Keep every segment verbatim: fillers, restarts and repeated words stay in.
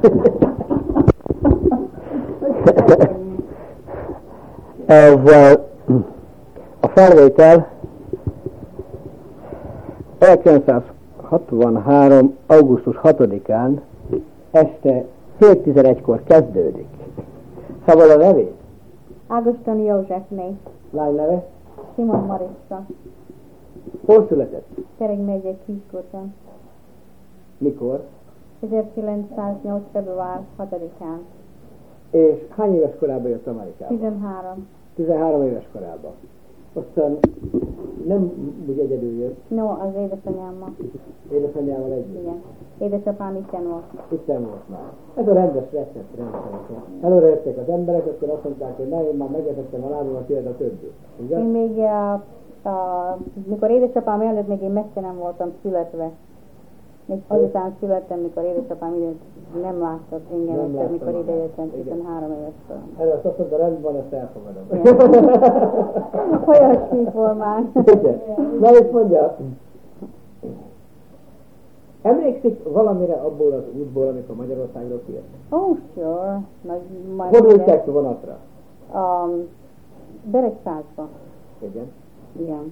Ez a felvétel ezerkilencszázhatvanhárom. augusztus hatodikán este fél tizenegykor kezdődik. Szóval a nevét? Ágoston Józsefné. Lány neve? Simon Marissa. Hol született? Tereg megye Kiskurton. Mikor? ezerkilencszáznyolc. február hatodikán. És hány éves korában jött Amerikába? tizenhárom. tizenhárom éves korában. Aztán nem úgy egyedül jött. No, az édesanyámmal. Édesanyjával együtt. Igen. Édesapám itten volt. Itten volt már. Ez a rendes recept rendszeresen. Előre jöttek az emberek, akkor azt mondták, hogy na, én már megetettem a lábamat, jöjjed a többi. Ugye? Én még, uh, uh, mikor édesapám előtt, még én messze nem voltam születve. Még azután születtem, mikor édesapám időt nem látott engem, Nem egyszer, mikor láttam ide magát. jöttem, tizenhárom éves korom. Erre azt azt mondta, rendben van, ezt elfogadom. Olyasmi formán. Igen. Na, és mondja, emlékszik valamire abból az útból, amikor Magyarországról kijött? Oh, sure. Nagy, majd Hol ide- ültek vonatra? Um, Beregszázba. Igen. Igen.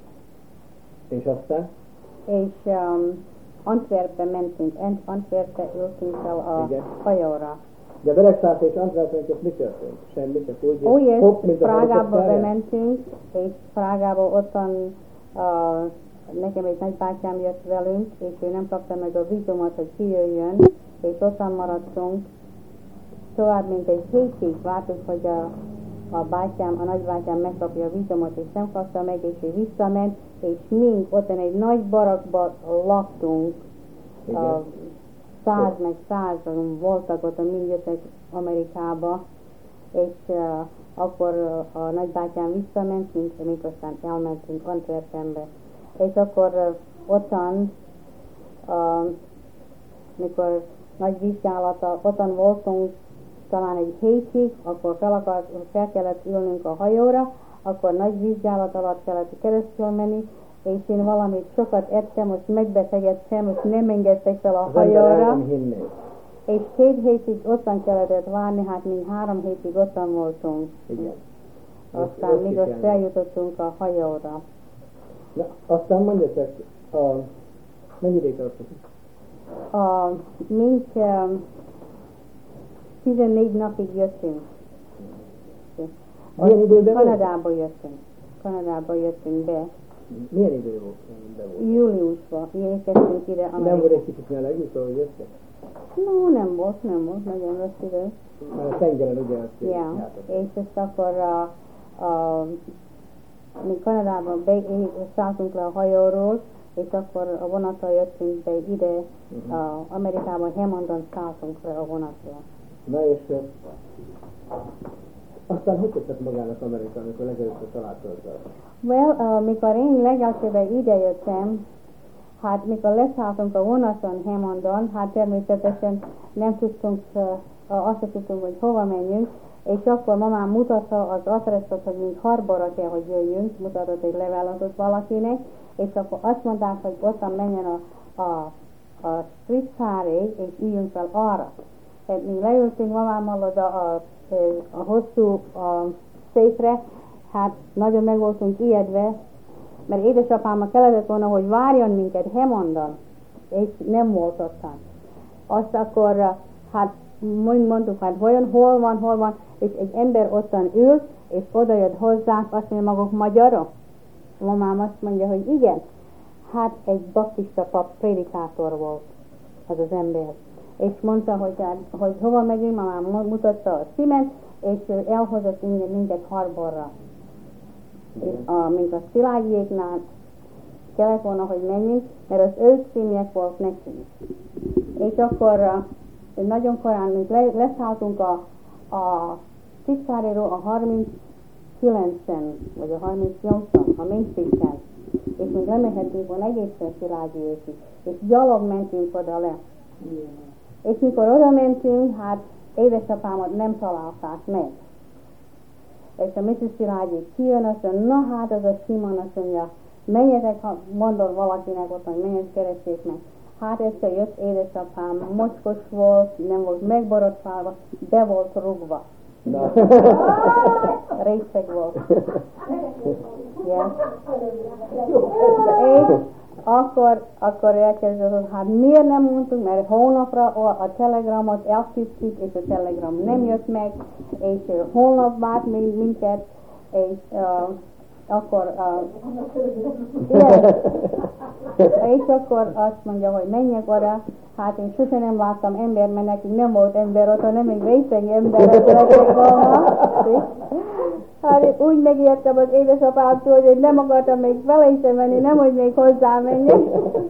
És aztán? És um, Antwerpbe mentünk, Ant- Antwerpbe ültünk fel a Igen. hajóra. De Beregszász és Antwerpen között mi történt? Semmi, csak úgy, Ó, yes, hopp, mint a Prágába helikopterrel? bementünk, és Prágába ottan uh, nekem egy nagybátyám jött velünk, és ő nem kapta meg a vízumot, hogy kijöjjön, és ottan maradtunk. Tovább mint egy hétig vártuk, hogy a, a bátyám, a nagybátyám megkapja a vízumot, és nem kapta meg, és ő visszament, és mink ottan egy nagy barakban laktunk. Igen. A száz meg százan voltak ott, mind jöttek Amerikába, és uh, akkor uh, a nagybátyám visszament, mint még aztán elmentünk Antwerpenbe. És akkor uh, ottan, uh, mikor nagy vizsgálata, ottan voltunk talán egy hétig, akkor fel, akart, fel kellett ülnünk a hajóra, akkor nagy vizsgálat alatt kellett keresztül menni, és én valamit sokat ettem, most megbetegedtem, most nem engedtek fel a Az ember el hajóra, nem hinné. és két hétig ottan kellett várni, hát még három hétig ottan voltunk. Igen. Aztán Azt még is azt elmegy. feljutottunk a hajóra. Na, aztán mondja csak, a, mennyi ideig tartott? A, mink um, tizennégy napig jöttünk. Milyen időben volt? Kanadába jöttünk. Kanadába jöttünk be. Milyen idő volt? Be volt? Júliusban érkeztünk ide Nem volt Amerikába. egy kicsit meleg, mikor jöttek? No, nem volt, nem volt, nagyon rossz idő. Mert a tengeren ugye azt Ja, jártak. és ezt akkor a, a, mi Kanadában beszálltunk le a hajóról, és akkor a vonattal jöttünk be ide, Uh-huh. a Amerikában, Hammondon szálltunk le a vonatról. Na és uh, aztán hogy tettek magának Amerika, amikor legelőször találkozott? Well, uh, mikor én legelsőben ide jöttem, hát mikor leszálltunk a vonaton Hammondon, hát természetesen nem tudtunk, uh, azt sem tudtunk, hogy hova menjünk, és akkor mamám mutatta az adresszot, hogy mint Harborra kell, hogy jöjjünk, mutatott egy levelet valakinek, és akkor azt mondták, hogy ottan menjen a, a, a streetcar-é, és üljünk fel arra. Tehát mi leültünk mamámmal oda a, a hosszú a székre, hát nagyon meg voltunk ijedve, mert édesapámmal kellett volna, hogy várjon minket Hammondon, és nem volt ottan. Azt akkor, hát mondtuk, hát vajon hol van, hol van, és egy ember ottan ült, és oda jött hozzánk, azt mondja, maguk magyarok? Mamám azt mondja, hogy igen. Hát egy baptista pap prédikátor volt az az ember. És mondta, hogy, hogy hova megyünk, mamám mutatta a címet, és ő elhozott minket, minket Harborra. És a, mint a Szilágyéknál kellett volna, hogy menjünk, mert az ő címjek volt nekünk. És akkor nagyon korán, mint le, leszálltunk a, a tisztáréról a harminckilencen, vagy a harmincnyolcan, a Main Street-en, és még lemehetünk volna egészen Szilágyékig, és gyalog mentünk oda le. Yeah. És mikor oda mentünk, hát édesapámat nem találták meg. És a missus Szilágyék kijön, azt mondja, na hát az a Simon, azt mondja, menjetek, ha mondod valakinek ott, hogy menjetek, keressék meg. Hát egyszer jött édesapám, mocskos volt, nem volt megborotválva, be volt rúgva. Na. Részeg volt. Yeah. És akkor, akkor elkezdett, hogy hát miért nem mondtuk, mert hónapra a telegramot elküldtük, és a telegram nem jött meg, és uh, holnap várt még minket, és uh, akkor uh, yeah. És akkor azt mondja, hogy menjek oda, hát én sose nem láttam ember, mert nekünk nem volt ember ott, hanem egy részeg emberek lettek volna. Hát úgy megértem az édesapától, hogy nem akartam még vele sem menni, nem hogy még hozzá menjek.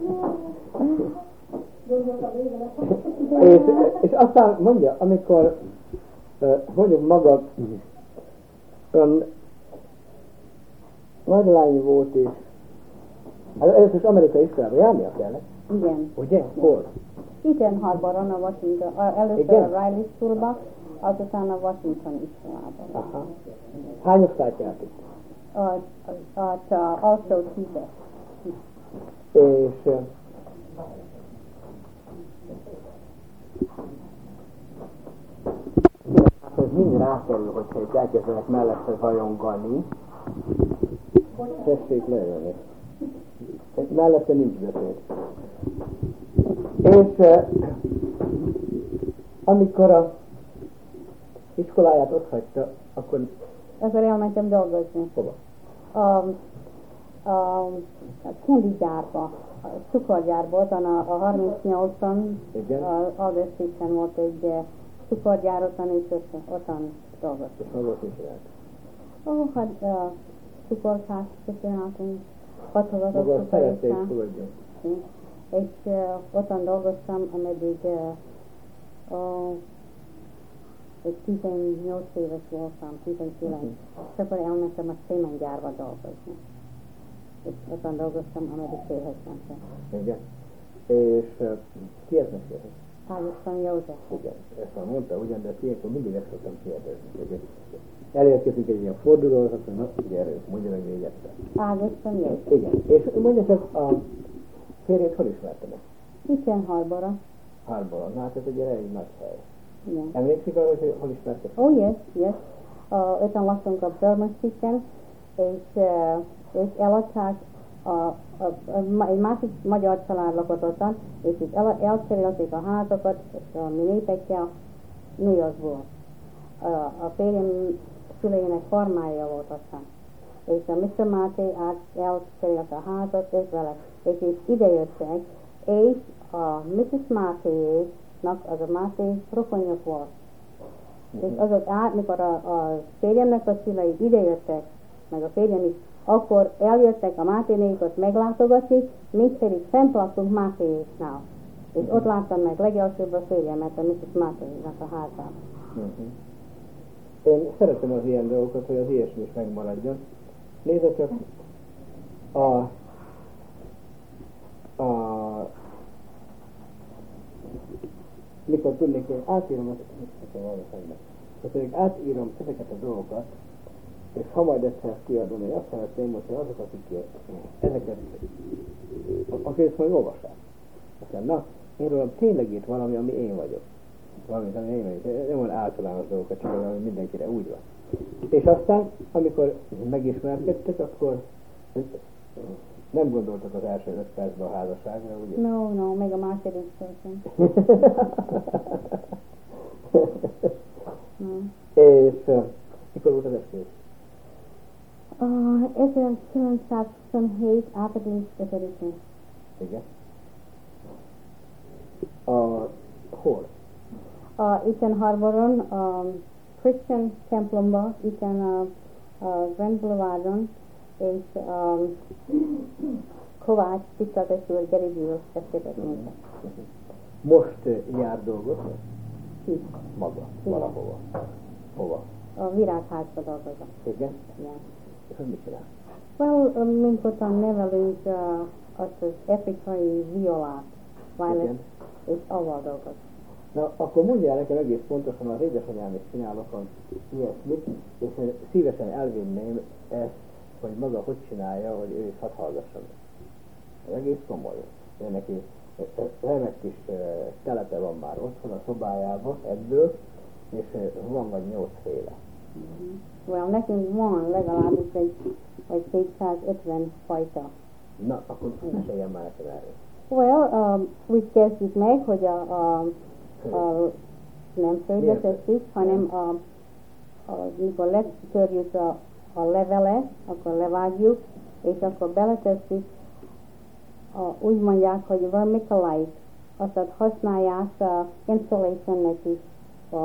és, és aztán mondja, amikor uh, mondjuk maga um, nagylány volt és hát először is amerikai iskolába járnia kellett. Igen. Ugye? Hol? Igen, Harboron, a Washington, először Igen? a Riley Schoolba, azután a Washington iskolában. Aha. Hány osztályt járt itt? At uh, also tízes. És uh, ez mind rákerül, hogyha itt elkezdenek mellette zajongani. Tessék leülni. Mellette nincs beszéd. És uh, amikor a iskoláját ott hagyta, akkor... Akkor elmentem dolgozni. Hova? A, a, a candy gyárba, a cukorgyárba, ottan a, a harmincnyolcon, Alderszéken volt egy uh, cukorgyár, ottan és ottan dolgoztam. És maga mit csinált? Ó, hát uh, cukorkát csináltunk, hatogatott maga szerette és cukorkát. fogadjon. És uh, ottan dolgoztam, ameddig uh, uh, egy tizennyolc éves voltam, tizenkilenc, uh-huh. És akkor elmentem a szémengyárba dolgozni. És ottan dolgoztam, ameddig férhez mentem. Igen. És uh, ki ez mesélhet? Ágoston József. Igen, ezt már mondta ugyan, de ilyenkor mindig ezt szoktam kérdezni. Elérkezünk egy ilyen fordulóhoz, akkor na, ugye erről mondja meg még egyszer. Ágoston József. Igen, és mondja csak, a férjét hol ismerte meg? Itten Harbora. Harbora, na hát ez egy elég nagy hely. Igen. Emlékszik arra, hogy hol ismerte? Oh yes, yes. Uh, öten laktunk a Burma Streeten, és, uh, és eladták a, a, a, egy másik magyar család lakott ottan, és itt el, elcserélték a házakat a mi népekkel New Yorkból. Uh, a férjem szüleinek farmája volt ottan. És a mister Máté át elcserélte a házat, és vele. És, és ide jöttek, és a missus Máténak az a Máté rokonja volt. És azok át, mikor a, a férjemnek a szülei idejöttek, meg a férjem is, akkor eljöttek a Máténékot meglátogatni, mi pedig fent laktunk Mátééknál. És ott láttam meg legelsőbb a férjemet, a missus Máténak a házában. Uh-huh. Én szeretem az ilyen dolgokat, hogy az ilyesmi is megmaradjon. Nézd csak, a, a mikor tudnék, én átírom azt, hogy átírom ezeket a dolgokat, és ha majd egyszer kiadom, én azt szeretném, hogy azok, akik ezeket, akik ezt majd olvassák. Aztán, na, én rólam tényleg írt valami, ami én vagyok. Valami, ami én vagyok. Nem olyan általános dolgokat, csak valami mindenkire úgy van. És aztán, amikor megismerkedtek, akkor nem gondoltak az első öt percben a házasságra, ugye? No, no, még a második percben. hmm. És uh, mikor volt az esküvő? Uh, ezerkilencszázhuszonhét április ötödikén. Igen. A hol? Uh, itten Harboron, um, Christian templomba, itten a uh, uh, Grand Boulevardon, és um, Kovács tiszteltetőr Gerigül tessétek minket. Most uh, jár dolgozni? Ki? Maga, Igen. valahova. Hova? A virágházba dolgozom. Igen? Igen. És hogy mit csinál? Well, um, mink ottan nevelünk uh, azt az afrikai violát, violet, és avval dolgozom. Na, akkor mondjál nekem egész pontosan, az édesanyám is csinálok ilyesmit, és szívesen elvinném ezt, hogy maga hogy csinálja, hogy ő is hadd hallgasson. Ez egész komoly. Ő neki remek kis telepe van már otthon a szobájában ebből, és van vagy nyolcféle. Well, nekünk van legalábbis egy, egy kétszázötven fajta. Na, akkor meséljen már neked erről. Well, um, úgy kezdjük meg, hogy a, a, a nem földbe tesszük, hanem a, a, mikor letörjük a, a levelet, akkor levágjuk, és akkor beletesszük, a, úgy mondják, hogy vermiculite, azt használják a installationnek is a,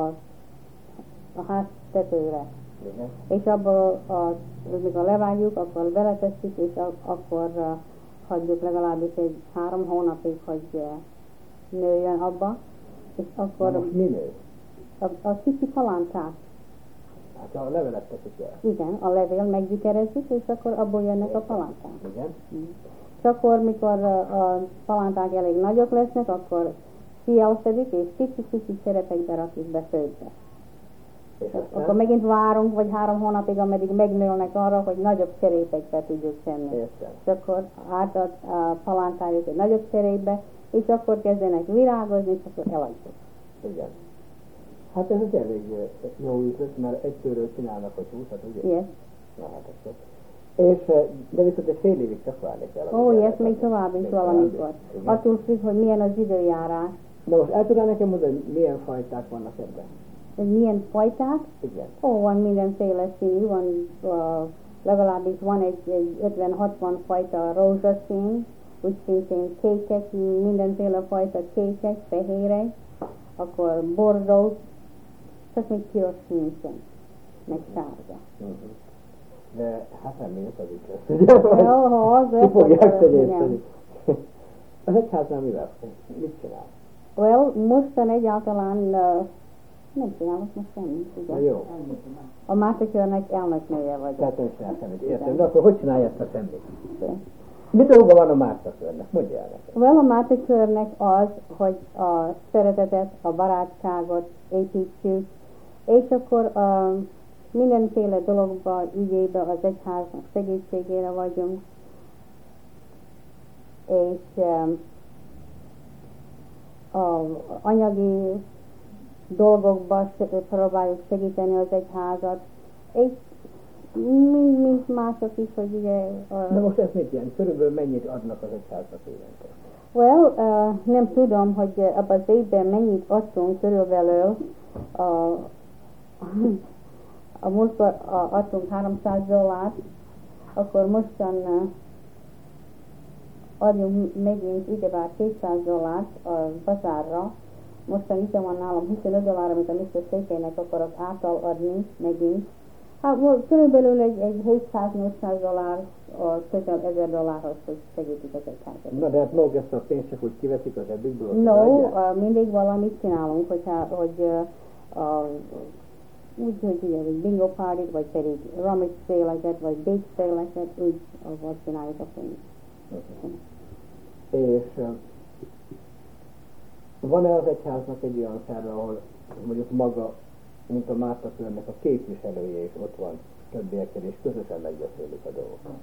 a ház tetőre. Igen. És abból, a, mikor levágjuk, akkor beletesszük, és a, akkor uh, hagyjuk legalábbis egy három hónapig, hogy uh, nőjön abba, és akkor Na most mi nő? a, a kicsi palánták, Hát a levelet teszik el. igen, a levél meggyökerezzük, és akkor abból jönnek a palánták. Igen. És akkor, mikor uh, a palánták elég nagyok lesznek, akkor kielszedik, és kicsi-kicsi cserepekbe rakjuk be földbe. És aztán? Akkor megint várunk, vagy három hónapig, ameddig megnőnek arra, hogy nagyobb cserépekbe tudjuk tenni. Értem. És akkor átad a palántáljuk egy nagyobb cserépbe, és akkor kezdenek virágozni, és akkor eladjuk. Igen. Hát ez egy elég jó üzlet, mert egyszerűen csinálnak, hogy húszat, ugye? Yes. Na hát akkor. És, de viszont egy fél évig csak várni kell. Ó, oh, yes, még tovább is valamikor. Attól függ, hogy milyen az időjárás. Na most el tudnál nekem mondani, hogy milyen fajták vannak ebben? Hogy milyen fajták? Igen. Ó, oh, van mindenféle színű, van uh, legalábbis van egy, egy ötven-hatvan fajta rózsaszín, úgy szintén kékek, mindenféle fajta kékek, fehérek, akkor bordó, csak még piros nincsen, meg sárga. Uh-huh. De hát nem miért az is lesz, ugye? Jó, az Ki fogják tenyészteni. Az egyháznál mivel? Mit csinál? Well, mostan egyáltalán uh, nem csinálok most semmit, ugye? Na jó. A Mátekörnek elnöknője vagyok. Tehát nem csinál semmit, értem. De akkor hogy csinálja ezt a semmit? Mit dolga van a Márta-körnek? Mondja el nekem. Well, a Mátekörnek az, hogy a szeretetet, a barátságot építsük, és akkor uh, mindenféle dologban, ügyében az egyháznak segítségére vagyunk, és um, a anyagi dolgokban próbáljuk segíteni az egyházat, és mind, mind mások is, hogy ugye... Uh, Na most ez mit jelent? Körülbelül mennyit adnak az egyháznak évente? Well, uh, nem tudom, hogy abban az évben mennyit adtunk körülbelül. Uh, a múltkor uh, adtunk háromszáz dollárt, akkor mostan uh, adjunk megint ugyebár kétszáz dollárt a bazárra. Mostan itt van nálam huszonöt dollár, amit a mister Székelynek akarok átadni megint. Hát körülbelül egy, egy hétszáz-nyolcszáz dollár, közel ezer dollárhoz, hogy segítik az egyházat. Na de hát maguk ezt a pénzt csak úgy kiveszik az ebbikből? No, uh, mindig valamit csinálunk, hogyha, hogy uh, uh, úgy, hogy ugye, egy bingo party, vagy pedig rummage sale-eket, vagy bake sale-eket, úgy uh, csináljuk a pénzt. Okay. És uh, van-e az egyháznak egy olyan szerve, ahol mondjuk maga, mint a Márta-körnek a képviselője is ott van többiekkel, és közösen megbeszélik a dolgokat?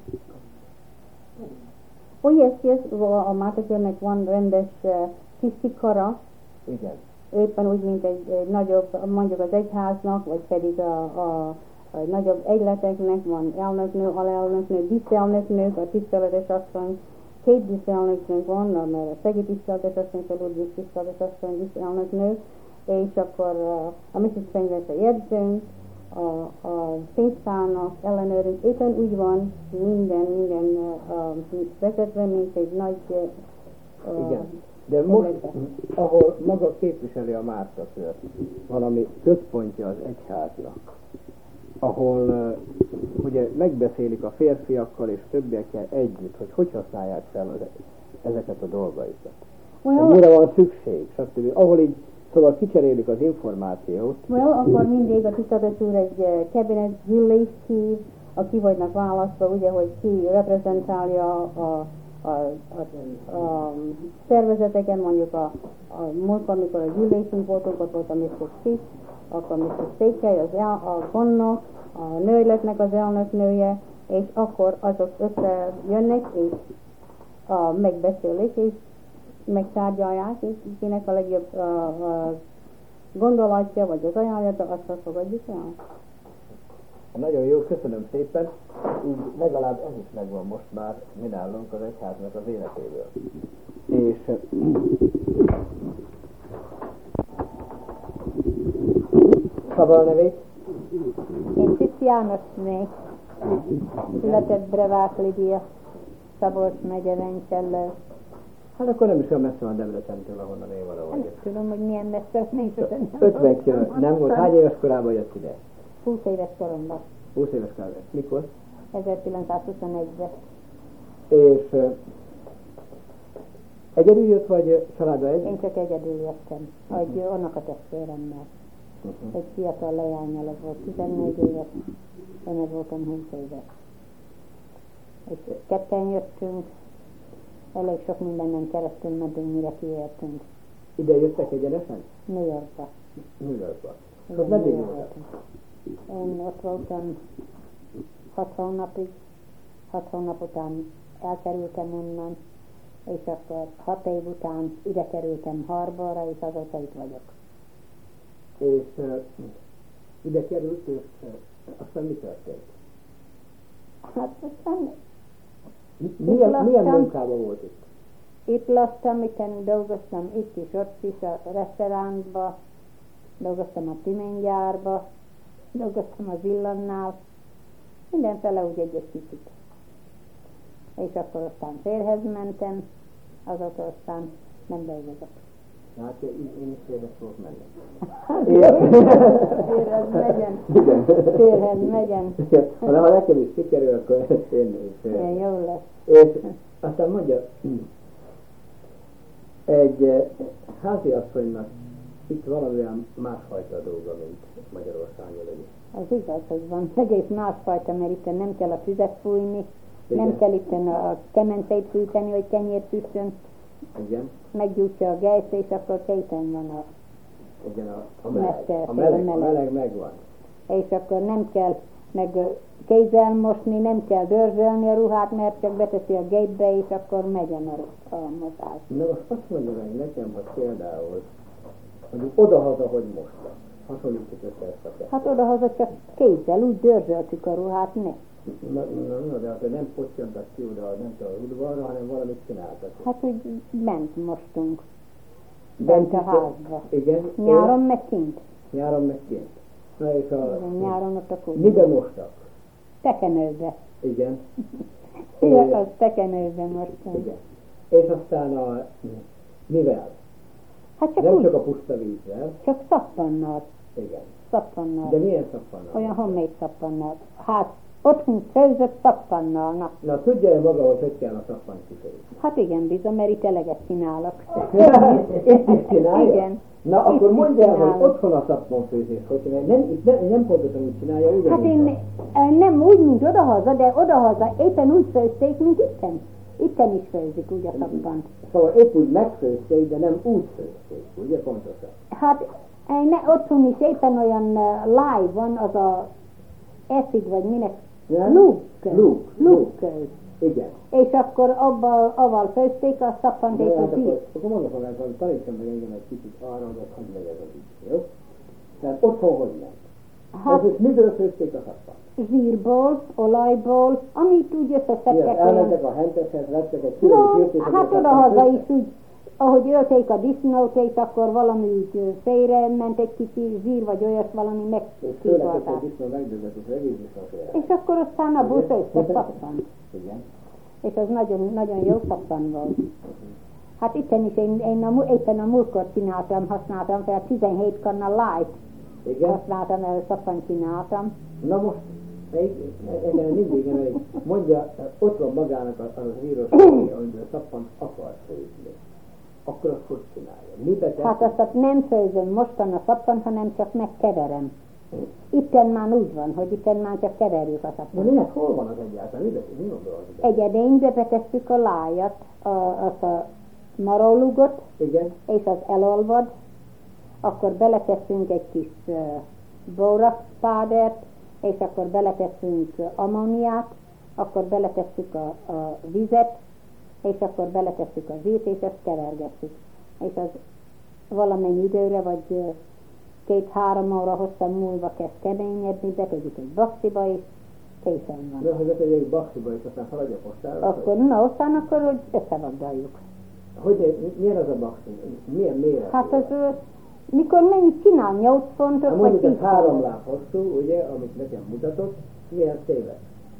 Oh, yes, yes, a Márta-körnek van rendes uh, tisztikara. Igen. Éppen úgy, mint egy, egy nagyobb, mondjuk az egyháznak, vagy pedig a, a, a nagyobb egyleteknek van elnöknő, alelnöknő, díszelnöknők, a tiszteletes asszony, két díszelnöknőnk van, mert a szegi tiszteletes asszony, a Ludwig tiszteletes asszony díszelnöknő, és akkor uh, a missis könyves a jegyzőnk, a, a pénztárnak ellenőrünk, éppen úgy van minden, minden uh, uh, vezetve, mint egy nagy uh, igen. De most, ahol maga képviseli a Márta-kört, valami központja az egyháznak, ahol uh, ugye megbeszélik a férfiakkal és többiekkel együtt, hogy hogy használják fel az, ezeket a dolgaikat. Well, mire van szükség, stb. Ahol így, szóval kicserélik az információt. Well, akkor mindig a tiszteletes úr egy uh, cabinet gyűlést hív, aki vagynak választva, ugye, hogy ki reprezentálja a A, a, a szervezeteken, mondjuk a, a múltkor, amikor a gyűlésünk voltunk, ott volt a mister Fish, akkor mister Székely, az el, a gondnok, a nőletnek az elnöknője, és akkor azok összejönnek, és a, megbeszélik, és megtárgyalják, és kinek a legjobb a, a gondolatja, vagy az ajánlata, azt fogadjuk el. Nagyon jó, köszönöm szépen. Így legalább ez is megvan most már, mi nálunk az egyháznak az életéből. És Szabal nevét? Én Cic Jánosné, született Brevák Lidia, Szabolcs megye, Vencsellő. Hát akkor nem is olyan messze van Debrecentől, ahonnan én valahol Nem vagyok. tudom, hogy milyen messze, nézhetem. ötven kilométer, nem volt. Hány éves korában jött ide? húsz éves koromban, húsz éves korában. Mikor? ezerkilencszázhuszonegyben. És uh, egyedül jött, vagy családba egy? Én csak egyedül jöttem, egy uh-huh. unokatestvéremmel. Uh-huh. Egy fiatal leányala volt, tizennégy éves, én meg voltam húsz éves. És ketten jöttünk, elég sok mindennen keresztül mentünk, mire kiértünk. Ide jöttek egyenesen? New Yorkba. New Yorkba. Igen, Ott meddig New voltak? Yorkba. Én ott voltam hat hónapig, hat hónap után elkerültem onnan, és akkor hat év után ide kerültem Harborra, és azóta itt vagyok. És uh, ide került, és uh, aztán mi történt? Hát aztán Milyen, laktam. milyen munkában volt itt? itt laktam, itt dolgoztam, itt is, ott is, a restaurantba, dolgoztam a pimengyárba, dolgoztam az Illannál, mindenfele úgy egy kicsit. És akkor aztán férhez mentem, azóta aztán nem dolgozok. Hát én, én is férhez fogok menni. Férhez megyen. Férhez megyen. Ha nekem is sikerül, akkor én is. Igen, jó lesz. És aztán mondja, egy háziasszonynak itt valamilyen másfajta dolga, mint Magyarországon legyen. Az igaz, hogy van egész másfajta, mert itt nem kell a tüzet fújni, Igen. nem kell itt a kemencét fűteni, hogy kenyér süssön, Igen. meggyújtja a gejsz, és akkor kéten van a... Igen, a, a meleg. Mester, A meleg, a a meleg. meleg megvan. És akkor nem kell meg kézzel mosni, nem kell dörzsölni a ruhát, mert csak beteszi a gépbe, és akkor megyen a, a mosás. Na most azt mondja meg nekem, hogy például, mondjuk odahaza, hogy mostak. Hasonlítsuk össze ezt a kettőt. Hát odahaza csak kézzel, úgy dörzsöltük a ruhát, ne. Na, na, na, de akkor nem pottyantak ki oda, nem tudom, a udvarra, hanem valamit csináltak. Hát úgy bent mostunk, Bent bent a is- házba. Igen. Nyáron meg kint. Nyáron meg kint. Na és a... Igen, nyáron ott a kút. Miben mostak? Tekenőbe. Igen. Igen, És- az tekenőbe mostunk. Igen. És aztán a... Mivel? Hát csak Nem úgy, csak a puszta vízzel. csak szappannal. Igen. Szappannal. De milyen szappannal? Olyan homemade szappannal. Hát otthon főzött szappannal. Na, Na tudja-e maga, hogy hogy kell a szappan kifőzni? hát igen, bizony, mert itt eleget csinálok. Itt is csinálja? Igen. Na akkor Itt is mondja el, hogy csinálom. otthon a szappanfőzés, hogy csinálja. Nem, itt nem, nem pontosan úgy csinálja, ugyanúgy. Hát én van. eh, nem úgy, mint odahaza, de odahaza éppen úgy főzték, mint itten. Itten is főzik úgy a szappant. Szóval épp úgy megfőzték, de nem úgy főzték, ugye pontosan? Hát eh, ne, otthon is éppen olyan uh, láj van, az a eszid, vagy minek, Nem? lúg. Lúg, lúg. Lúg. Igen. És akkor abban, avval főzték a szappant, és De hát az ír. akkor, akkor mondok magának, hogy tanítson meg engem egy kicsit arra, hogy hogy megy ez az ügy, jó? Tehát otthon hogy ment? Hát Hát, és miből főzték a szappan? zsírból, olajból, amit úgy Igen, összeszedtek olyan. elmentek a henteshez, vettek egy No, külön zsírt, és hát akkor odahaza szappan is úgy, ahogy ölték a disznót, és akkor valami úgy félre ment egy kicsi zsír, vagy olyas valami és főleg, hogy megszívották. a disznó megdöbbet, és egész disznó félre. És akkor aztán abból főztek szappan. Igen. És az nagyon, nagyon jó szappan volt. Hát itten is én, én a, mu- éppen a múltkor csináltam, használtam fel tizenhét kanna light, Igen. használtam el, szappan csináltam. Na most, engem mindig elég, mondja, ott van magának a, a zsíros, amiből szappant akar főzni. Akkor azt hogy csinálja? Mibe teszi? Hát azt nem főzöm mostan a szappan, hanem csak megkeverem. Itten már úgy van, hogy itten már csak keverjük a De szappan. minek hol van az egyáltalán? Mibe, mi gondol az ide? Egy edénybe betesszük a lájat, a, azt a marólúgot, Igen. és az elolvad, akkor beleteszünk egy kis uh, bórakszpádert, és akkor beleteszünk uh, ammóniát, akkor beletesszük a, a vizet, és akkor beletesszük a zsírt, és ezt kevergesszük. És az valamennyi időre, vagy két-három óra hosszan múlva kezd keményedni, betegyük egy baksziba, és készen van. De ha betegyük egy baksziba, és aztán feladja postára? Akkor, na, aztán akkor hogy összevagdaljuk. Hogy, milyen az a bakszi? Milyen méret? Hát az, mikor mennyit csinál, nyolc fontos, hát vagy tíz tíz három fontos? láb hosszú, ugye, amit nekem mutatott, milyen széles?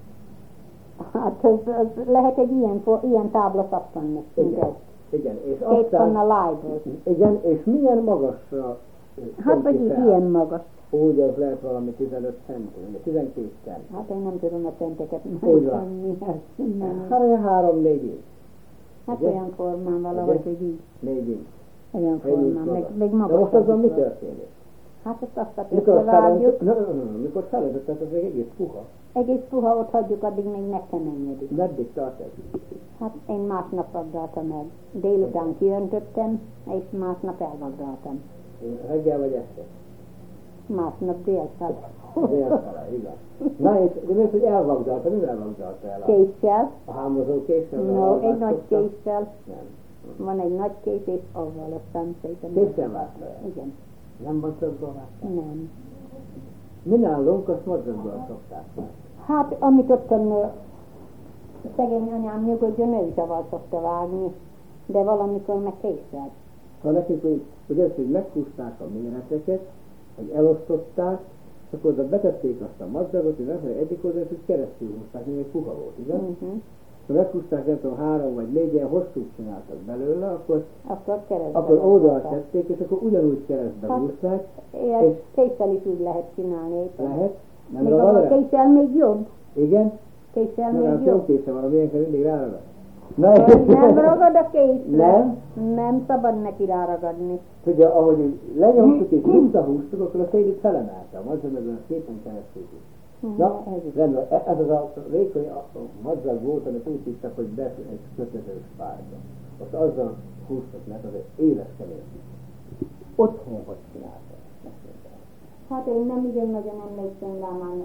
Hát az, az lehet egy ilyen, ilyen tábla szappanni. Igen, igen, és Két aztán... tonna lájból. Igen, és milyen magasra? Hát vagy ilyen magas. Úgy, az lehet valami tizenöt centi, tizenkét centi. Hát én nem tudom a centeket. Úgy van. Hát olyan három-négy inch. Hát ugye? olyan formán valahogy, hogy így. Négy inch. Olyan Négy inch formán, meg, magas. meg De magas. most azon mi történik? Hát ezt azt Mikor összevágjuk, felöntött, mikor felöntött, tehát az még egész puha. egész puha ott hagyjuk, addig még megkeményedik. Meddig tart ez? Hát én másnap vagdaltam meg. Délután kiöntöttem, és másnap elvagdaltam. Reggel vagy este? Másnap délfel. Délfele, igaz. Na és de miért, hogy elvagdalta, mivel vagdalta el? A, Késsel. a hámozó késsel? No, egy nagy késsel. Nem. Van egy nagy kés, és avval aztán szépen. Késsel vágta el? Igen. Nem madzaggal vágta? Nem. Mi nálunk azt madzaggal szokták már. Hát, amit ott a szegény anyám nyugodjon, ő is avval szokta vágni, de valamikor meg késsel. Szóval nekünk, hogy, hogy ezt, hogy meghúzták a méreteket, hogy elosztották, és akkor oda betették azt a madzagot, hogy nem egyik oldalt, hogy keresztül húzták, még egy puha volt, igaz? Uh-huh. Ha meghúzták, nem tudom, három vagy négy ilyen hosszút csináltak belőle, akkor, Akkor keresztbe. akkor oldalt tették, és akkor ugyanúgy keresztbe Hát, húzták. Ilyet és késsel is úgy lehet csinálni éppen. lehet? Nem Még a ragad rá? késsel még jobb. Igen? Késsel Nem, hát még jó jobb. késze van, amilyenkor mindig ráragad. Na, Nem ragad a készre. Nem? Nem szabad neki ráragadni. Tudja, ahogy úgy lenyomtuk és visszahúztuk, akkor a szél itt felemelte, a madzagban a szépen keresztül. Na, rendben, ez az a vékony madzag volt, amit úgy hívtak, hogy be egy kötöző spárba. Most azzal húztak meg, az egy éles kemény. Otthon hogy csináltak? Hát én nem igen nagyon emlékszem rá, már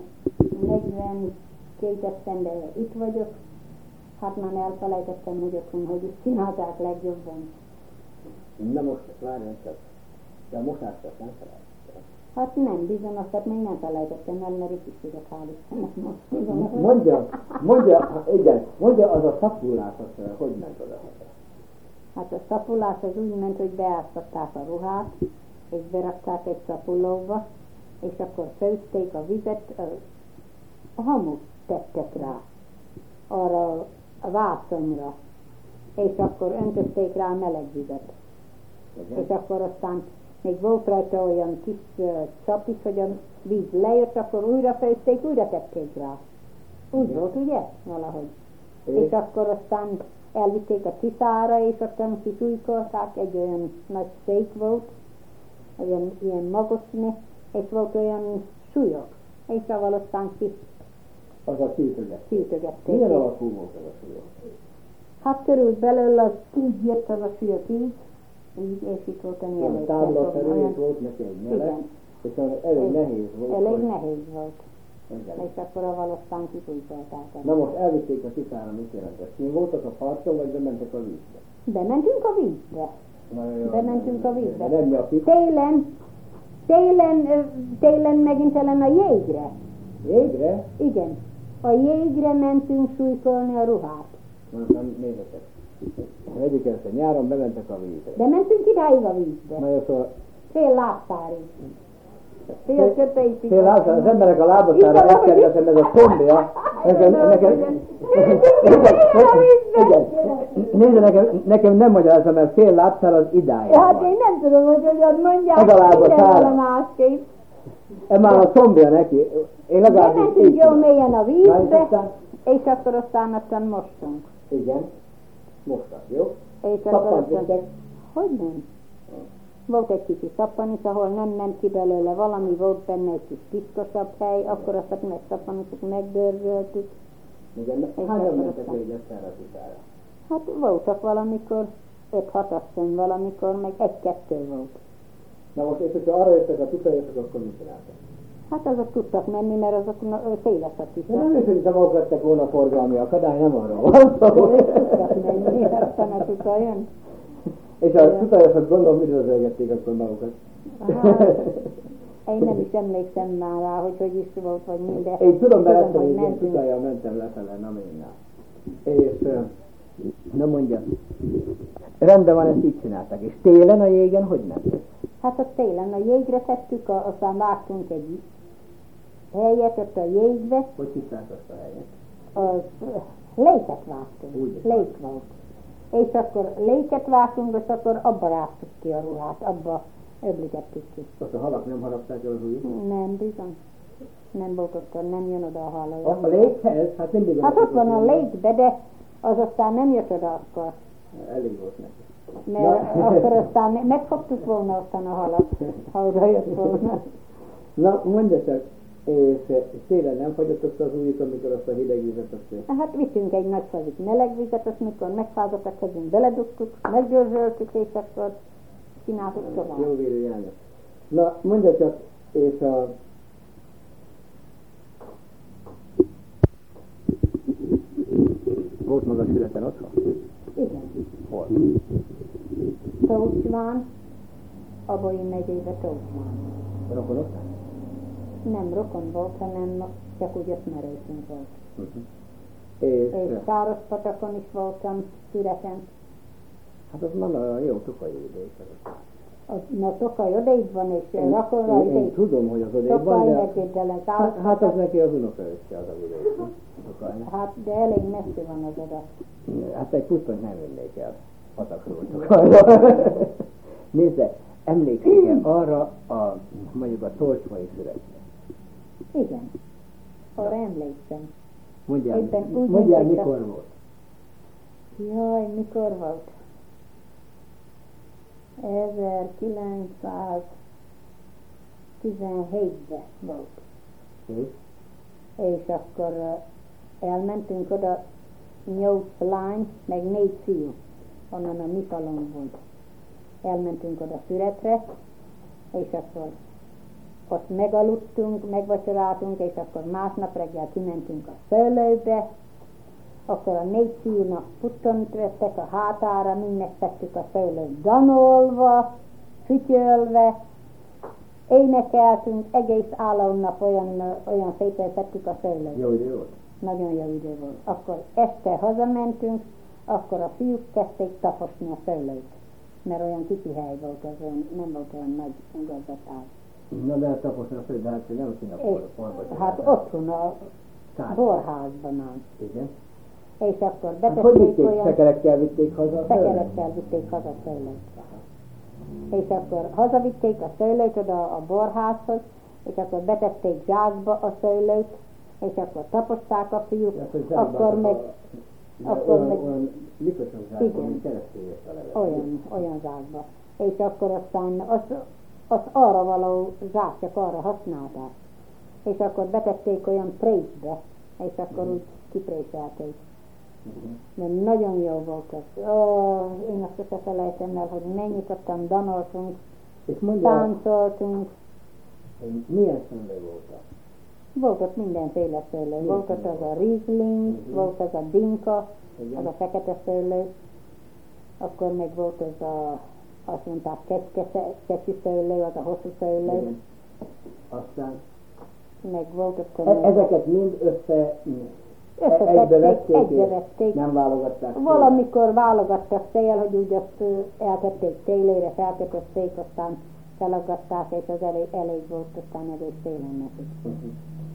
negyvenkét esztendőre itt vagyok. Hát már elfelejtettem, hogy otthon hogy is csinálták legjobban. Na most, várjunk csak. De a mosást azt nem felejtettem. Hát nem, bizony, azt még nem felejtettem el, mert itt is tudok, hál' Istennek most. Mondja, mondja, igen, mondja az a szapulás, az hogy ment oda? Hát a szapulás az úgy ment, hogy beáztatták a ruhát, és berakták egy szapulóba, és akkor főzték a vizet, a hamut tettek rá, arra a vászonyra, és akkor öntözték rá meleg vizet. Igen. És akkor aztán még volt rajta olyan kis uh, csap is, hogy a víz lejött, akkor újra főzték, újra tették rá. Úgy igen. Volt, ugye? Valahogy. És, és akkor aztán elvitték a tiszára, és aztán kisújkolták, egy olyan nagy szék volt, olyan ilyen magosni, és volt olyan súlyok, és avval aztán kis az a szűtögették. Milyen alakú volt az a súlyok? Hát körülbelül az így jött az a súlyok így, így, és itt volt a nyelek. Táblaszerű volt neki egy nyelek, és elég nehéz volt. Elég hogy... nehéz volt. Igen. És akkor avval aztán kisújkolták. Na most elvitték a tiszára, mit jelentett? Én voltak a parton, vagy bementek a vízbe? Bementünk a vízbe. Na, jó, Bementünk a vízbe. Nem nyakít. Télen, télen, télen megint ellen a jégre. Jégre? Igen. A jégre mentünk súlykolni a ruhát. Nem nézzetek. Egyik este nyáron bementek a vízre. Bementünk idáig a vízbe. Na jó, szóval... Fél lábtárig. Fél köpeig. Fél lábtárig. Az emberek a lábatára elkergetem, ez a tombja. Nekem, nekem... Igen. Nézze, nekem, nekem nem magyarázom, mert fél lábszár az idáig. Hát én nem tudom, hogy hogyan mondják. Ez a lábatára. Másképp. Ez már a tombja neki. Én legalább így bementünk jó mélyen a vízbe, aztán... és akkor aztán aztán mostunk. Igen. Mostak, jó? És Szappant vittek? Hogy nem? Volt egy kicsi szappan is, ahol nem ment ki belőle valami, volt benne egy kis tisztosabb hely, akkor azt megszappanítjuk, megdörzsöltük. Igen, hányan mentek végig erre a tiszára? Hát voltak valamikor, öt-hat asszony valamikor, meg egy-kettő volt. Na most, és hogyha arra jöttek a tisztára, akkor mit csináltak? Hát azok tudtak menni, mert azok na- szélesek is. De nem is, hogy maguk lettek volna forgalmi akadály, nem arra van szó. Ők tudtak menni, aztán a tuta jön. És a tutajosok gondolom üdvözölgették akkor magukat. Hát, én nem is emlékszem már rá, hogy hogy is volt, vagy minden. Én tudom, mert ezt, hogy hogy én mentünk. tutajjal mentem lefele, na mindjárt. És ö, na mondja, rendben van, ezt így csinálták. És télen a jégen hogy mentek? Hát a télen a jégre tettük, a, aztán vágtunk egy helyet ott a jégbe, Hogy hívták azt a helyet? az ö, léket vágtunk, Úgy. lék volt. És akkor léket vágtunk, és akkor abba ráztuk ki a ruhát, abba öblítettük ki. Azt a halak nem harapták el az ujjat? Nem, bizony. Nem volt ott, nem jön oda a hal. A, a léghez? Hát mindig Hát ott van a légbe, de az aztán nem jött oda akkor. Elég volt neki. Mert Na. akkor aztán megfogtuk volna aztán a halat, ha oda jött volna. Na, mondja csak, és télen nem fagyott azt az ujjat, amikor azt a hideg vizet azt... Hát vittünk egy nagy fazit meleg vizet, azt mikor megfázott a kezünk, beledugtuk, meggyőzöltük, és akkor csináltuk tovább. Jó vérű járnak. Na, mondja csak, és a... Volt maga születen otthon? Igen. Hol? Tócsván, Abai megyébe Tócsván. Rokonoknál? Nem rokon volt, hanem csak úgy ismerősünk volt. Uh-huh. És, És Károspatakon is voltam, Szüreten. hát az már a jó tukai idék. Na, Tokaj odaid van, és Én, Rakonra én, én is. tudom, hogy az odébb van, Tokaj de... megvéddel az Hát, hát az állat. neki az unokaöccse az a vidék. Tokajnak. Hát, de elég messze van az oda. Hát egy pusztont nem vinnék el. Patakról Tokajra. Nézze, emlékszik-e arra a, mondjuk a Tolcsmai születre? Igen. Arra emlékszem. Mondjál, Éppen úgy, mondjál mint mikor a- volt? Jaj, mikor volt? ezerkilencszáztizenhétben volt. Hm? És akkor ö, elmentünk oda nyolc lány, meg négy fiú, onnan a mi falunkból. Elmentünk oda Füretre, és akkor ott megaludtunk, megvacsoráltunk, és akkor másnap reggel kimentünk a szőlőbe, akkor a négy fiúnak puttont vettek a hátára, mi megtettük a szőlőt danolva, fütyölve, énekeltünk, egész államnap olyan, olyan szépen tettük a szőlőt. Jó idő volt? Nagyon jó idő volt. Akkor este hazamentünk, akkor a fiúk kezdték taposni a szőlőt, mert olyan kicsi hely volt, az olyan, nem volt olyan nagy gazdaság. Na de hát taposni a fő, de hát nem kéne És porba. hát otthon a borházban áll. Igen. És akkor Hát hogy betették vitték? olyan... Szekerekkel vitték haza a szőlőt? Szekerekkel vitték haza a szőlőt. És akkor hazavitték a szőlőt oda a borházhoz, és akkor betették zsákba a szőlőt, és akkor taposták a fiúk, Ja, hogy zsákba akkor meg de akkor olyan, meg- olyan likosabb zsákban, Igen. mint keresztül jött a levet. olyan, olyan zsákba. És akkor aztán az, az arra való zsák, csak arra használták. És akkor betették olyan présbe, és akkor úgy kipréselték. Uh-huh. De nagyon jó volt az. Ó, én azt sose felejtem el, hogy mennyit ottan danoltunk, És mondja, táncoltunk. hogy milyen szőlő voltak? Volt ott mindenféle szőlő. Mi Volt ott az a Riesling, Mhm. volt az a dinka, Igen. az a fekete szőlő. Akkor még volt az a, azt mondták, kecske, kecsi szőlő, az a hosszú szőlő. Igen. Aztán Meg volt akkor e- még- ezeket mind össze Összetették, egybe vették, egybe és vették. nem válogatták. szét. Valamikor válogattak szél, hogy úgy azt ö, eltették télére, felkötözték, aztán felaggatták, és az elég, elég volt, aztán egész télen nekik. Uh-huh.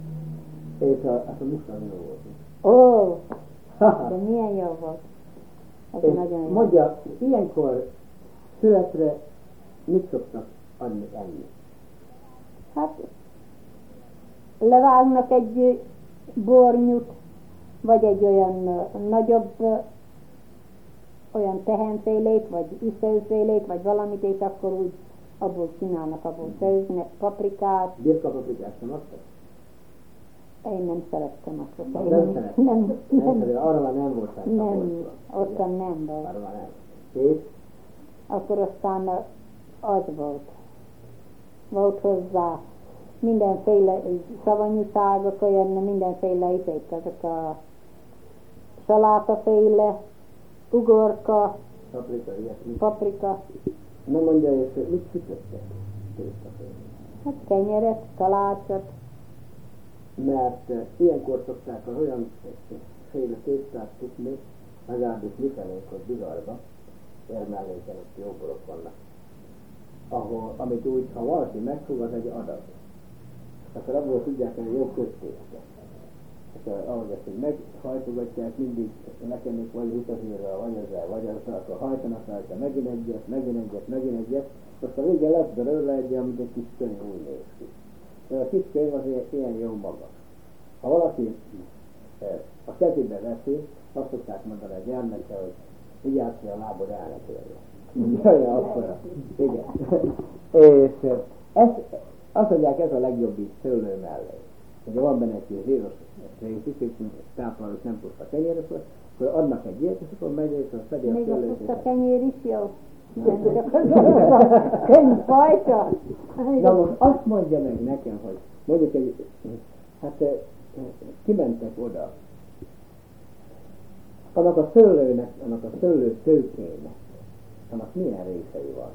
És a, hát a muszkán jó volt. Ó, Haha. de milyen jó volt. Ez És nagyon jó. mondja, ilyenkor születre mit szoktak adni enni? Hát levágnak egy ö, bornyut, vagy egy olyan ö, nagyobb ö, olyan tehenfélét, vagy iszőfélét, vagy valamit, és akkor úgy abból csinálnak, abból főznek paprikát. Birkapaprikát sem adtak? Én nem szerettem azt. Nem Én szerettem. nem, Nem, nem, nem, arra már nem voltál. nem, ottan nem volt. Arra már nem. És? Akkor aztán az volt. Volt hozzá mindenféle savanyúságok, olyan mindenféle izék, ezek a salátaféle, ugorka, Paprika, ilyesmi. paprika, Na mondja, és mit sütöttek tésztaféle? hát kenyeret, kalácsot. Mert eh, ilyenkor szokták az olyan féle tésztát tudni, legalábbis mifelénk ott Bigarba, Érmelléken ott jó borok vannak, ahol, amit úgy, ha valaki megfog, az egy adag. Akkor abból tudják, hogy jó köztészta. Akkor ahogy ezt így meghajtogatják, mindig nekem vagy utazírral, vagy ezzel, vagy ezzel, akkor hajtanak rajta megint egyet, megint egyet, megint egyet, azt a végén lesz belőle egy, amit egy kis könyv úgy néz ki. De a kis könyv az ilyen, ilyen jó maga. Ha valaki eh, a kezébe veszi, azt szokták mondani a gyermekkel, hogy vigyázz, hogy a lábod el ne törje. Jaj, akkor. Igen. És eh, ez, azt mondják, ez a legjobb így szőlő mellé. Ugye van benne egy zsíros részük, és táplálós nem puszta kenyér, akkor adnak egy ilyet, és akkor megy, és azt fedi a Még a szőlőt. puszta kenyér is jó. Nem csak az a könyvfajta. Na most azt mondja meg nekem, hogy mondjuk egy, hát eh, kimentek oda, annak a szőlőnek, annak a szőlő tőkének, annak milyen részei van?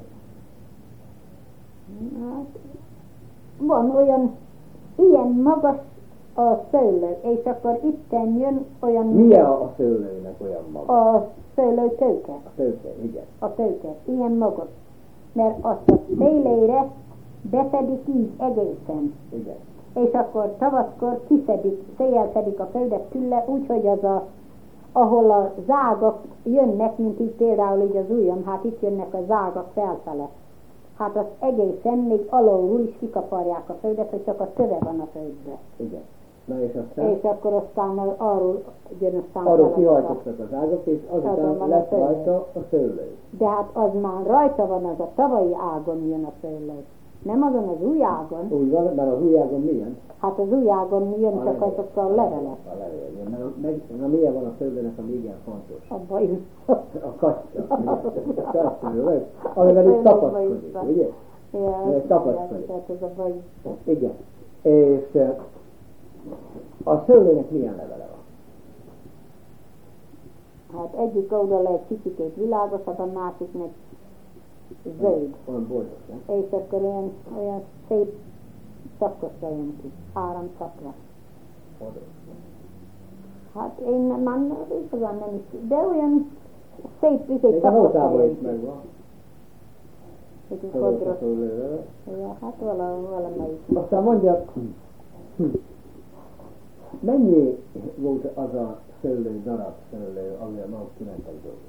Hát, van olyan, ilyen magas a szőlő, és akkor itten jön olyan... Milyen a szőlőnek olyan maga? A szőlő tőke. A tőke, igen. A tőke, ilyen magas. Mert azt a szélére beszedik így egészen. Igen. És akkor tavaskor kiszedik, széjjel szedik a földet tülle, úgyhogy az a, ahol a zágak jönnek, mint így például így az ujjam, hát itt jönnek a zágak felfele. Hát az egészen még alulul is kikaparják a földet, hogy csak a töve van a földbe. Igen. Na és aztán? És akkor aztán arról jön aztán arról kihajtottak az ágak, és azután Azon lett van a rajta a szőlő. De hát az már rajta van, az a tavalyi ágon jön a szőlő. Nem azon az új ágon. Úgy van, mert az új ágon milyen? Hát az új ágon jön A csak levél. azok a levelek. A levél, igen. Mert meg, na milyen van a szőlőnek, ami igen fontos? A baj. A kacsa. A kacsa, amivel itt tapaszkodik, ugye? Ja, tapaszkodik. tehát ez a baj. Igen. És eh, a szőlőnek milyen levele van? Hát egyik oldal egy kicsikét világosabb, a másik meg zöld. Olyan boldog, nem? És akkor olyan, olyan szép szakosra jön ki, áramszakra. Boldog. Hát én már igazán nem is, de olyan szép vizét Még a szakosra hótában jön is ki. megvan. Hogy Szőlő, kodros. szőlővel. Ja, hát vala, valamelyik. Aztán mondja, hm, mennyi volt az a szőlő, darab szőlő, amivel maguk kimentek dolgozni?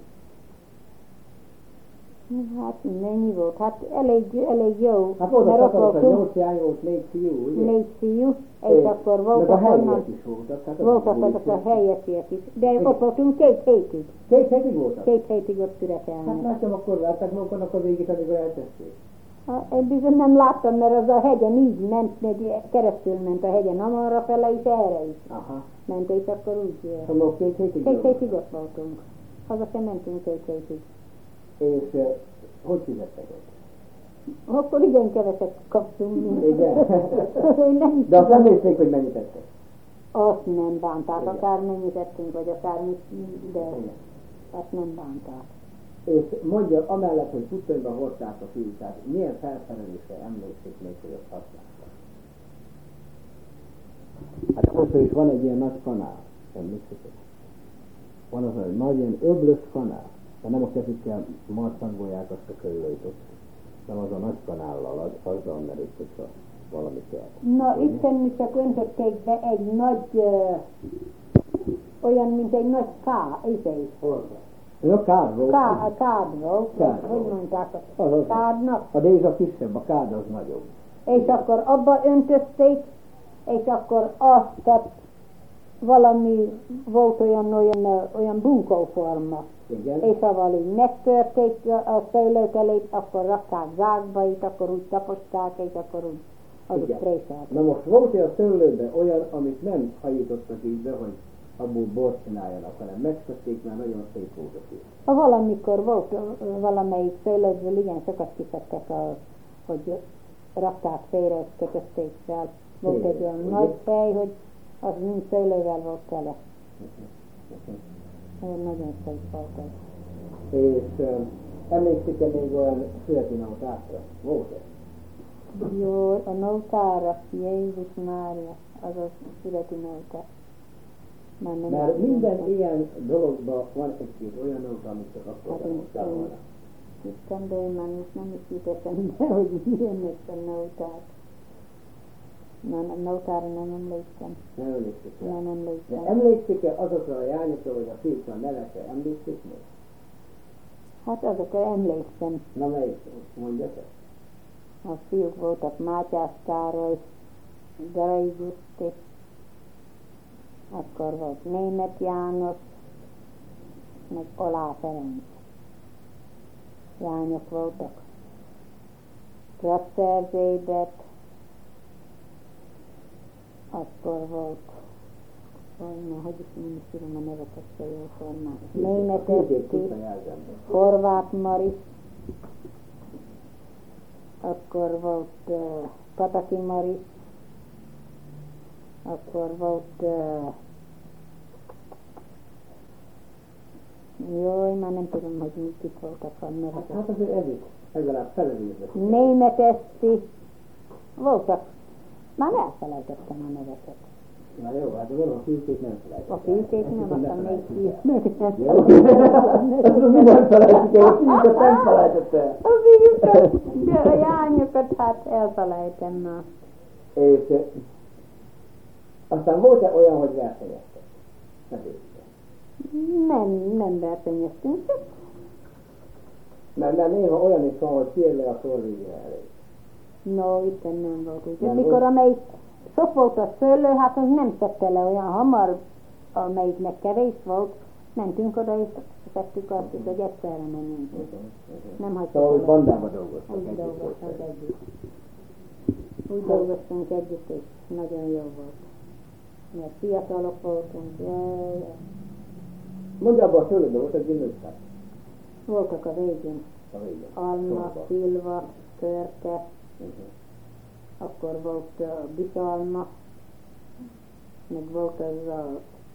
Hát mennyi volt? Hát elég, elég jó. Hát volt a mert ott szakaros, hogy voltunk, nyolc jány volt, négy fiú, ugye? négy fiú, és É, akkor meg voltak a onnan, helyiek is voltak. Hát voltak az azok a volt. helyesiek is. De Igen. ott voltunk két hétig. Két hétig voltak? Két hétig ott Hát szüretelni. láttam, akkor látták maguknak a végét, amikor eltesték. Ha, én bizony nem láttam, mert az a hegyen így ment, meg keresztül ment a hegyen, amarra fele is, erre is Aha. ment, és akkor úgy... Szóval két hétig Két voltak. hétig ott voltunk. Haza sem mentünk két hétig. És eh, hogy fizettek ott? Akkor igen keveset kaptunk. Igen. Én nem is De azt nem tudom. nézték, hogy mennyit tettek. Azt nem bánták, Igen. akármennyit ettünk, vagy akármit, de Igen. azt nem bánták. És mondja, amellett, hogy pusztonyba hordták a fiút, tehát milyen felszerelésre emlékszik még, hogy azt használták? Hát ott is van egy ilyen nagy kanál, emlékszik? Van az egy nagy ilyen öblös kanál, de nem a kezükkel marcangolják azt a körülőt ott, hanem az a nagy kanállal, az, azzal merik, hogyha valami kell. Na, itten csak öntötték be egy nagy, ö, olyan, mint egy nagy ká, izé. Ja, kád volt. Ká, kád volt, Kád hogy volt. mondták a Az az. kádnak. A déz a kisebb, a kád az nagyobb. És akkor abba öntözték, és akkor azt a valami, volt olyan, olyan, ö, olyan bunkóforma. Igen. És avval így megtörték a szőlőt elé, akkor rakták zsákba, és akkor úgy taposták, és akkor úgy azok Igen. préselték. Na most volt-e a szőlőben olyan, amit nem hajítottak így be, hogy abból bort csináljanak, hanem megszedték, mert nagyon szép volt a szív. Ha valamikor volt ö, valamelyik szőlőből, igen, sokat kiszedtek, a, hogy rakták félre, és kötötték fel. Volt Félre, egy olyan ugye? nagy fej, hogy az mind szőlővel volt tele. Olyan nagyon szép volt az. És um, emlékszik-e még olyan születi nótákra? Volt-e? Jó, a nótára, Jézus Mária, az a születi nóta. Már nem Mert tudom, minden hogy- ilyen dologban van egy-két olyan nóta, amit csak akkor Hát én- hoztál én- volna. Isten, de én már most nem is jut eszembe, hogy milyennek a nóták. Na, a nótára nem emlékszem. Nem emlékszik rá. Nem De emlékszem. emlékszik-e azokra a jányokra, vagy a fiúkra nevekre? Emlékszik még? Hát azokra emlékszem. Na melyik? Mondja te. A fiúk voltak Mátyás Károly, Garai Guszti, akkor volt Németh János, meg Olá Ferenc. Lányok voltak. Krasser Zébet, akkor volt, olyan, hogy is nem is tudom a neveket se jól formán. Németh Két Eszti, tiszta jelzemben. Horváth Maris, akkor volt uh, Pataki Maris, akkor volt uh, jaj, már nem tudom, hogy mit itt voltak a nevek. Hát azért ez is, legalább felelőzve. Németh Eszti, voltak, már elfelejtettem a neveket. Na jó, hát gondolom a fiúkét nem felejtettem. A fiúkét nem, Viszont aztán még felejtettem. fiúk. Azt mi nem felejtjük el, a fiúkat nem felejtett el. A fiúkat, de a jányokat hát elfelejtem már. És eh, aztán volt-e olyan, hogy versenyeztek? Ne tudjuk. Nem, nem versenyeztünk, csak Mert, mert néha olyan is van, hogy kiérle a sor végére elég. no, Isten nem volt úgy. Nem Mikor volt? amelyik sok volt a szőlő, hát az nem szedte le olyan hamar, amelyiknek kevés volt, mentünk oda és szedtük azt, hogy egyszerre menjünk. Nem hagytuk Szóval, hogy el. bandában dolgoztak. Úgy együtt dolgoztunk voltak. együtt. Úgy dolgoztunk együtt, és nagyon jó volt. Mert fiatalok voltunk, jaj, jaj. Mondja abban a szőlőben volt egy gyümölcsfát Voltak a végén. a végén. Alma, Sorban. szilva, törke, Mhm. akkor volt uh, bisalma, meg volt az a,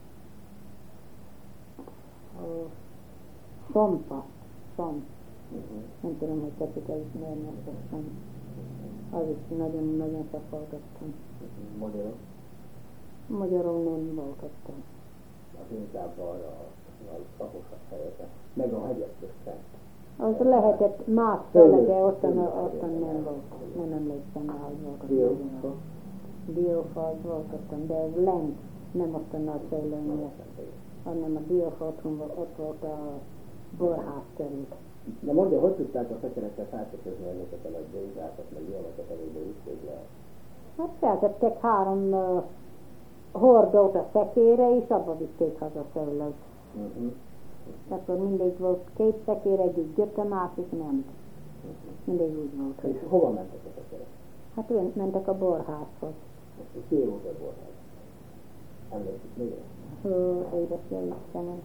a szompa, szom. Mhm. Nem tudom, hogy tetszik elismerni azt a szom. Az is nagyon-nagyon sok voltattam. Magyarok, Magyarul nem voltattam. az inkább arra a szaposabb helyeken, meg a hegyek közten. Az lehetett más fele, de ottan, ottan nem volt. Nem emlékszem rá, hogy volt a Diófa. Diófa az volt ottan, de lent, nem ottan a szőlőnél, hanem a diófa otthon volt, ott volt a borház körül. De mondja, hogy tudták a fekerekkel feltöközni ezeket a nagy dézákat, meg ilyeneket, amiben ütték le? Hát feltettek három uh, hordót a szekére, és abba vitték haza szőlőt. Uh-huh. Akkor mindig volt két szekér, egyik gyöke, másik nem. Mindig úgy volt. És hova mentek a fekerek? Hát ő mentek a borházhoz. És ki volt a borház? Emlékszik még? Hú, édes jó Istenem.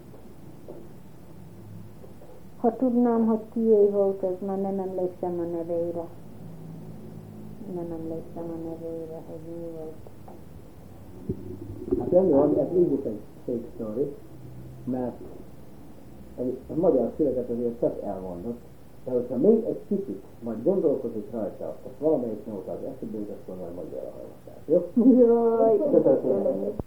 Ha tudnám, hogy kié volt, az már nem emlékszem a nevére. Nem emlékszem a nevére, hogy mi volt. Hát rendben van, ez így is egy fake story, mert egy, a magyar születet azért csak elmondott, de hogyha még egy kicsit majd gondolkozik rajta, és valamelyik nóta az eszébe jut, akkor majd mondja el a hallgatás, jó? Jaj, Köszönöm.